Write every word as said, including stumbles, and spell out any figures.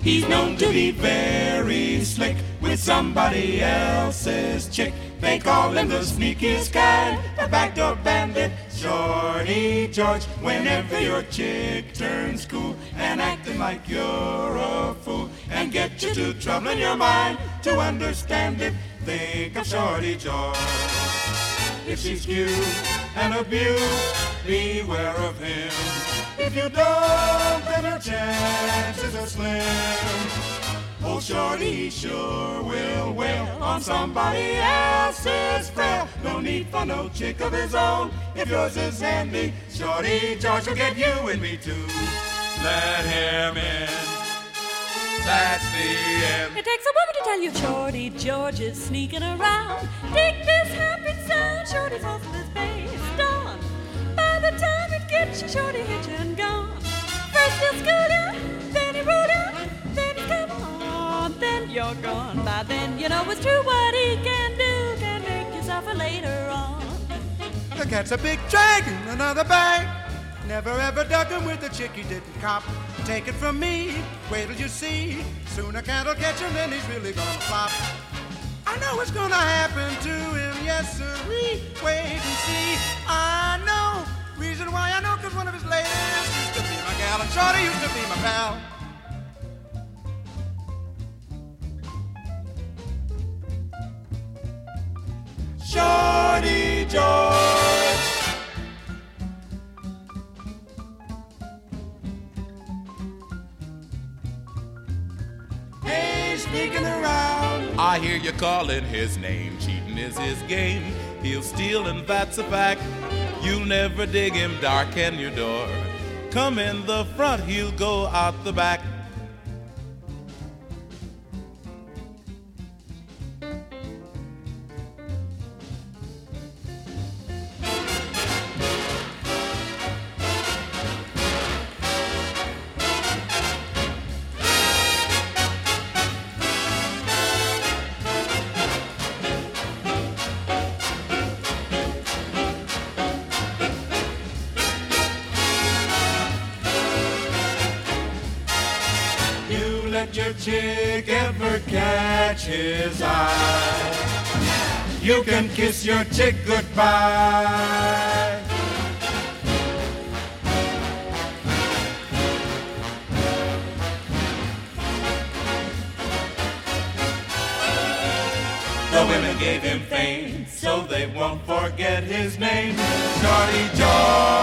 He's known to be very slick with somebody else's chick. They call him the sneakiest kind, a backdoor bandit, Shorty George. Whenever your chick turns cool and acting like you're a fool and get you to trouble in your mind to understand it, think of Shorty George. If she's cute and abused, beware of him. If you don't, then her chances are slim. Old Shorty sure will wail on somebody else's frail. No need for no chick of his own. If yours is handy, Shorty George will get you and me too. Let him in. That's the end. It takes a woman to tell you Shorty George is sneaking around. Take this happy sound, Shorty's off his face dawn. By the time it gets you, Shorty hit you and gone. First he'll scoot out, then he rode out, then he come on, then you're gone. By then you know it's true what he can do. Can make you suffer later on. The cat's a big dragon, another bag. Never ever dug him with a chick he didn't cop. Take it from me, wait till you see. Soon a cat'll catch him, then he's really gonna flop. I know it's gonna happen to him, yes sirree. Wait and see, I know. Reason why I know, cause one of his ladies used to be my gal, and Shorty used to be my pal. Shorty George. Hey, sneaking around. I hear you calling his name. Cheating is his game. He'll steal and that's a fact. You'll never dig him, darken your door. Come in the front, he'll go out the back. Let your chick ever catch his eye, you can kiss your chick goodbye. The women gave him fame, so they won't forget his name. Shorty George.